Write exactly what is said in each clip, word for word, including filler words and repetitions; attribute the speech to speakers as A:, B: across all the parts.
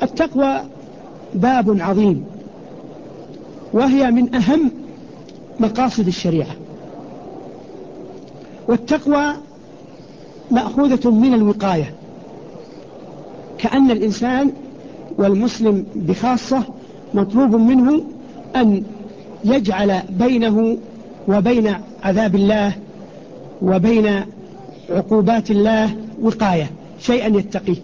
A: التقوى باب عظيم، وهي من أهم مقاصد الشريعة. والتقوى مأخوذة من الوقاية، كأن الإنسان والمسلم بخاصة مطلوب منه أن يجعل بينه وبين عذاب الله وبين عقوبات الله وقاية، شيئا يتقيه.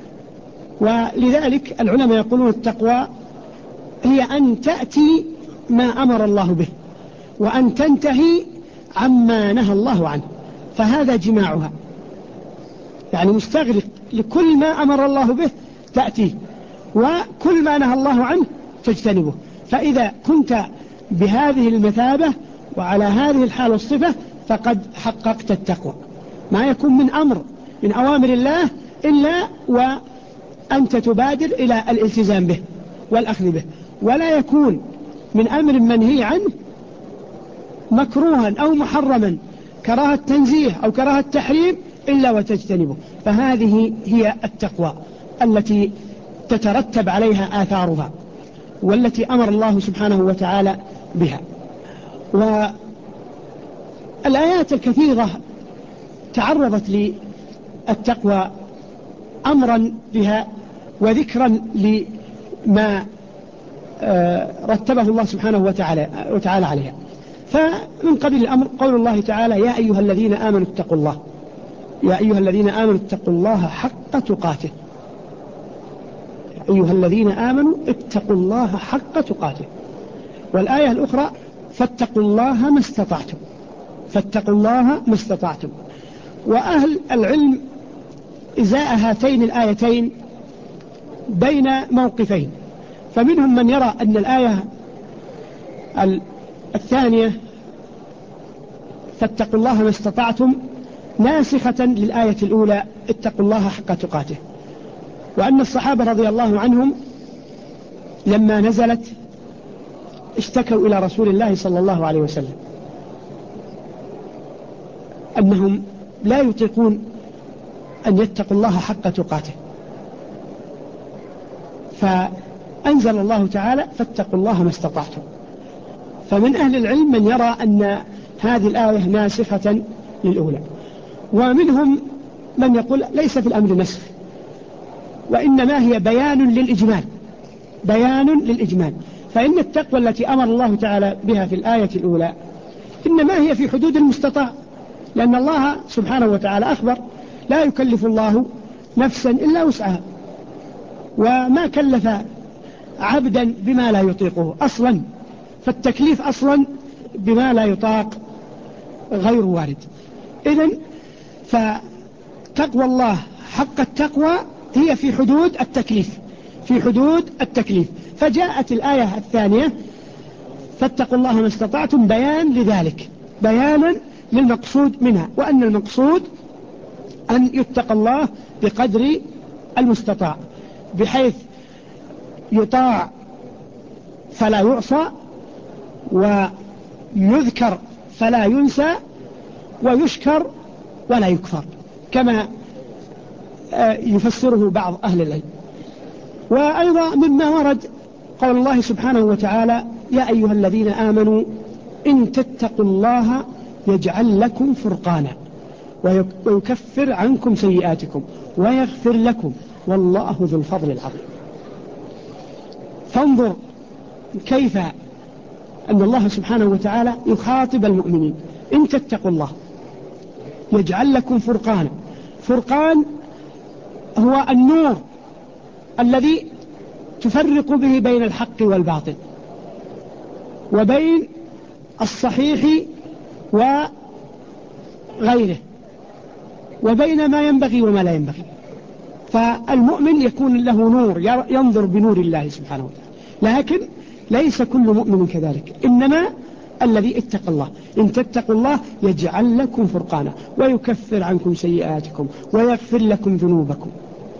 A: ولذلك العلماء يقولون التقوى هي أن تأتي ما أمر الله به، وأن تنتهي عما نهى الله عنه، فهذا جماعها، يعني مستغرق لكل ما أمر الله به تأتيه، وكل ما نهى الله عنه تجتنبه. فإذا كنت بهذه المثابة وعلى هذه الحال والصفة فقد حققت التقوى. ما يكون من أمر من أوامر الله إلا وأنت تبادر إلى الالتزام به والأخذ به، ولا يكون من أمر منهي عنه مكروها أو محرما كراهة تنزيه أو كراهة تحريم إلا وتجتنبه. فهذه هي التقوى التي تترتب عليها آثارها، والتي أمر الله سبحانه وتعالى بها. والآيات الكثيرة تعرضت للتقوى أمرا بها وذكرا لما رتبه الله سبحانه وتعالى, وتعالى عليها. فمن قبل الأمر قول الله تعالى: يا أيها الذين آمنوا اتقوا الله، يا أيها الذين آمنوا اتقوا الله حق تقاته، أيها الذين آمنوا اتقوا الله حق تقاته. والآية الأخرى: فاتقوا الله ما استطعتم، فاتقوا الله ما استطعتم. وأهل العلم إزاء هاتين الآيتين بين موقفين، فمنهم من يرى أن الآية الثانية فاتقوا الله ما استطعتم ناسخة للآية الأولى اتقوا الله حق تقاته، وأن الصحابة رضي الله عنهم لما نزلت اشتكوا إلى رسول الله صلى الله عليه وسلم أنهم لا يطيقون أن يتقوا الله حق تقاته، فأنزل الله تعالى: فاتقوا الله ما استطعتم. فمن أهل العلم من يرى أن هذه الآية ناسخة للأولى، ومنهم من يقول ليس في الأمر نسخ، وإنما هي بيان للإجمال، بيان للإجمال. فإن التقوى التي أمر الله تعالى بها في الآية الأولى إنما هي في حدود المستطاع، لأن الله سبحانه وتعالى أخبر: لا يكلف الله نفسا إلا وسعها، وما كلف عبدا بما لا يطيقه أصلا، فالتكليف أصلا بما لا يطاق غير وارد. إذن فتقوى الله حق التقوى هي في حدود التكليف، في حدود التكليف. فجاءت الآية الثانية: فاتقوا الله ما استطعتم، بيان لذلك، بيانا للمقصود منها، وأن المقصود أن يتقى الله بقدر المستطاع، بحيث يطاع فلا يعصى، ويذكر فلا ينسى، ويشكر ولا يكفر، كما يفسره بعض أهل العلم. وأيضا مما ورد قول الله سبحانه وتعالى: يا أيها الذين آمنوا إن تتقوا الله يجعل لكم فرقانا ويكفر عنكم سيئاتكم ويغفر لكم والله ذو الفضل العظيم. فانظر كيف أن الله سبحانه وتعالى يخاطب المؤمنين: إن تتقوا الله يجعل لكم فرقانا. فرقان هو النور الذي تفرق به بين الحق والباطل، وبين الصحيح وغيره، وبين ما ينبغي وما لا ينبغي. فالمؤمن يكون له نور، ينظر بنور الله سبحانه وتعالى، لكن ليس كل مؤمن كذلك، إنما الذي اتقى الله. إن تتقوا الله يجعل لكم فرقانا ويكفر عنكم سيئاتكم ويغفر لكم ذنوبكم.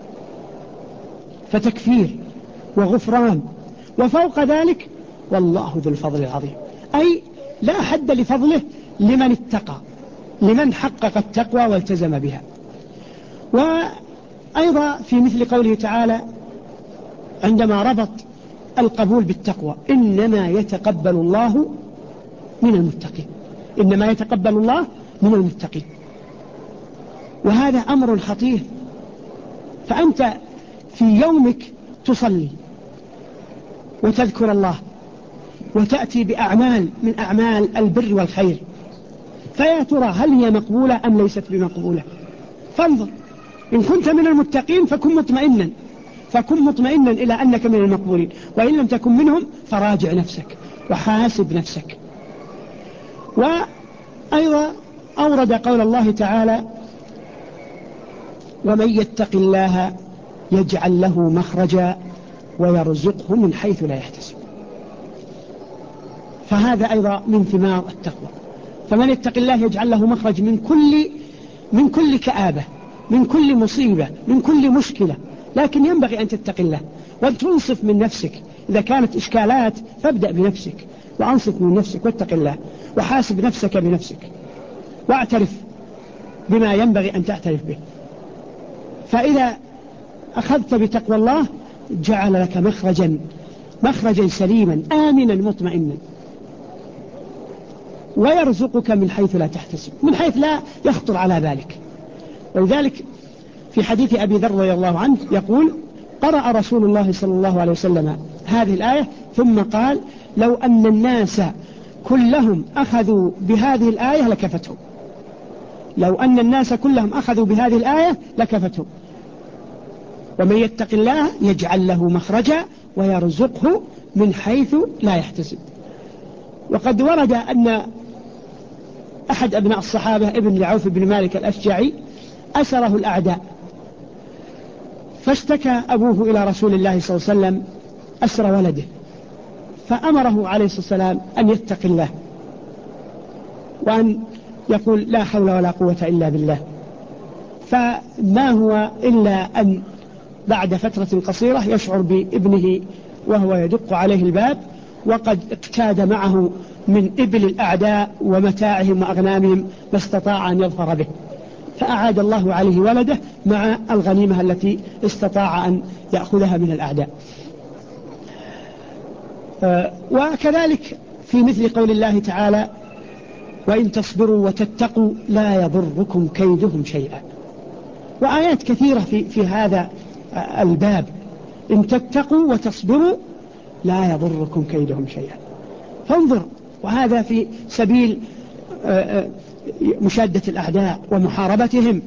A: فتكفير وغفران، وفوق ذلك والله ذو الفضل العظيم، أي لا حد لفضله لمن اتقى، لمن حقق التقوى والتزم بها. وأيضا في مثل قوله تعالى: عندما ربط القبول بالتقوى: إنما يتقبل الله من المتقين، إنما يتقبل الله من المتقين. وهذا أمر خطير. فأنت في يومك تصلي وتذكر الله وتأتي بأعمال من أعمال البر والخير، فيا ترى هل هي مقبولة أم ليست بمقبولة؟ فانظر، إن كنت من المتقين فكن مطمئنا فكن مطمئنا إلى أنك من المقبولين، وإن لم تكن منهم فراجع نفسك وحاسب نفسك. وأيضا أورد قول الله تعالى: ومن يتق الله يجعل له مخرجا ويرزقه من حيث لا يحتسب. فهذا أيضا من ثمار التقوى. فمن يتق الله يجعل له مخرج من كل من كل كآبة، من كل مصيبة، من كل مشكلة. لكن ينبغي أن تتق الله وأن تنصف من نفسك. إذا كانت إشكالات فابدأ بنفسك وأنصف من نفسك واتق الله وحاسب نفسك بنفسك واعترف بما ينبغي أن تعترف به. فإذا أخذت بتقوى الله جعل لك مخرجا مخرجا سليما آمنا مطمئنا، ويرزقك من حيث لا تحتسب، من حيث لا يخطر على بالك. ولذلك في حديث أبي ذر رضي الله عنه يقول: قرأ رسول الله صلى الله عليه وسلم هذه الآية ثم قال: لو أن الناس كلهم أخذوا بهذه الآية لكفتهم. لو أن الناس كلهم أخذوا بهذه الآية لكفتهم. ومن يتق الله يجعل له مخرجا ويرزقه من حيث لا يحتسب. وقد ورد أن أحد أبناء الصحابة ابن لعوف بن مالك الأشجعي أسره الأعداء، فاشتكى أبوه إلى رسول الله صلى الله عليه وسلم أسر ولده، فأمره عليه الصلاة والسلام أن يتق الله وأن يقول: لا حول ولا قوة إلا بالله. فما هو إلا أن بعد فترة قصيرة يشعر بابنه وهو يدق عليه الباب، وقد اقتاد معه من إبل الأعداء ومتاعهم وأغنامهم ما استطاع أن يظفر به، فأعاد الله عليه ولده مع الغنيمة التي استطاع أن يأخذها من الأعداء. وكذلك في مثل قول الله تعالى: وإن تصبروا وتتقوا لا يضركم كيدهم شيئا. وآيات كثيرة في, في هذا الباب: إن تتقوا وتصبروا لا يضركم كيدهم شيئا. فانظر، وهذا في سبيل مشادة الأعداء ومحاربتهم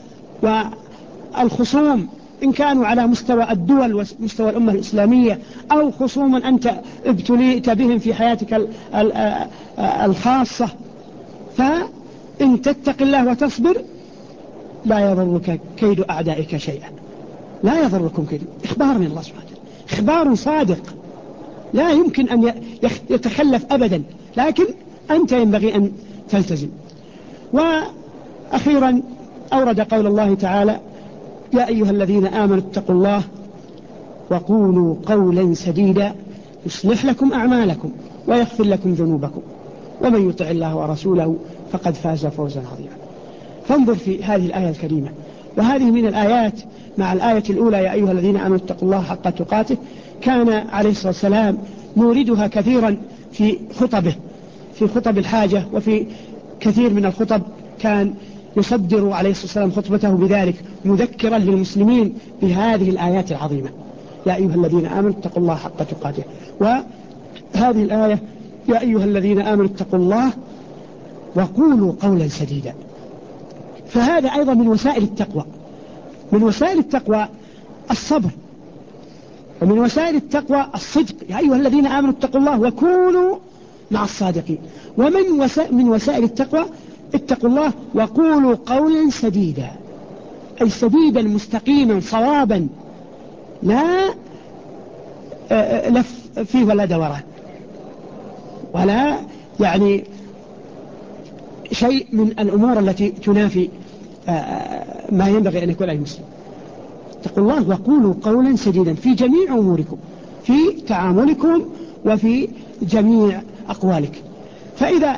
A: والخصوم، إن كانوا على مستوى الدول ومستوى الأمة الإسلامية، أو خصوما أنت ابتليت بهم في حياتك الخاصة. فإن تتق الله وتصبر لا يضرك كيد أعدائك شيئا. لا يضركم كيد، إخبار من الله سبحانه وتعالى، إخبار صادق لا يمكن أن يتخلف أبدا، لكن أنت ينبغي أن تلتزم. وأخيرا أورد قول الله تعالى: يا أيها الذين آمنوا اتقوا الله وقولوا قولا سديدا يصلح لكم أعمالكم ويغفر لكم ذنوبكم ومن يطع الله ورسوله فقد فاز فوزا عظيما. فانظر في هذه الآية الكريمة، وهذه من الآيات مع الآية الأولى: يا أيها الذين آمنوا اتقوا الله حق تقاته، كان عليه الصلاة والسلام يوردها كثيرا في خطبه، في خطب الحاجة، وفي كثير من الخطب كان يصدر عليه الصلاة والسلام خطبته بذلك، مذكرا للمسلمين بهذه الآيات العظيمة: يا أيها الذين آمنوا اتقوا الله حق تقاته. وهذه الآية: يا أيها الذين آمنوا اتقوا الله وقولوا قولا سديدا. فهذا أيضا من وسائل التقوى. من وسائل التقوى الصبر، ومن وسائل التقوى الصدق: يا أيها الذين آمنوا اتقوا الله وكونوا مع الصادقين. ومن وسائل, من وسائل التقوى: اتقوا الله وقولوا قولا سديدا، أي سديدا مستقيما صوابا، لا لف فيه ولا دوران، ولا يعني شيء من الأمور التي تنافي ما ينبغي أن يكون أي مسلم. اتقوا الله وقولوا قولا سديدا في جميع أموركم، في تعاملكم وفي جميع أقوالك. فإذا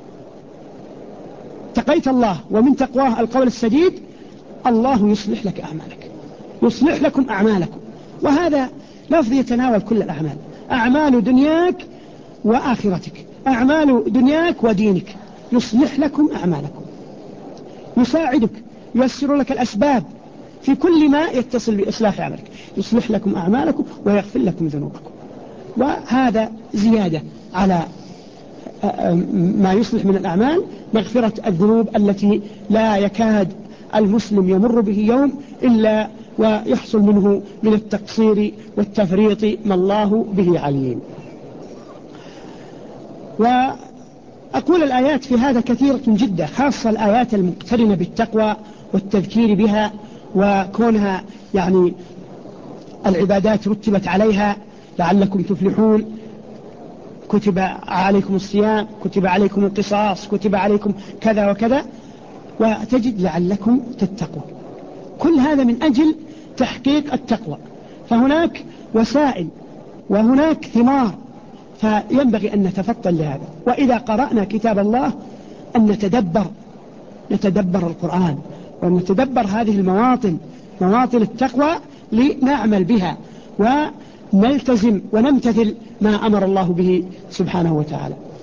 A: اتقيت الله ومن تقواه القول السديد، الله يصلح لك أعمالك، يصلح لكم أعمالكم. وهذا لفظ يتناول كل الأعمال، أعمال دنياك وآخرتك، أعمال دنياك ودينك، يصلح لكم أعمالكم، يساعدك، ييسر لك الأسباب في كل ما يتصل بإصلاح عملك، يصلح لكم أعمالكم ويغفر لكم ذنوبكم. وهذا زيادة على ما يصلح من الأعمال، مغفرة الذنوب التي لا يكاد المسلم يمر به يوم إلا ويحصل منه من التقصير والتفريط ما الله به عليم. وأقول الآيات في هذا كثيرة جدا، خاصة الآيات المقترنة بالتقوى والتذكير بها، وكونها يعني العبادات رتبت عليها لعلكم تفلحون، كتب عليكم الصيام، كتب عليكم القصاص، كتب عليكم كذا وكذا، وتجد لعلكم تتقون. كل هذا من أجل تحقيق التقوى، فهناك وسائل وهناك ثمار، فينبغي أن نتفطن لهذا. وإذا قرأنا كتاب الله أن نتدبر نتدبر القرآن، ونتدبر هذه المواطن، مواطن التقوى، لنعمل بها ونلتزم ونمتثل ما أمر الله به سبحانه وتعالى.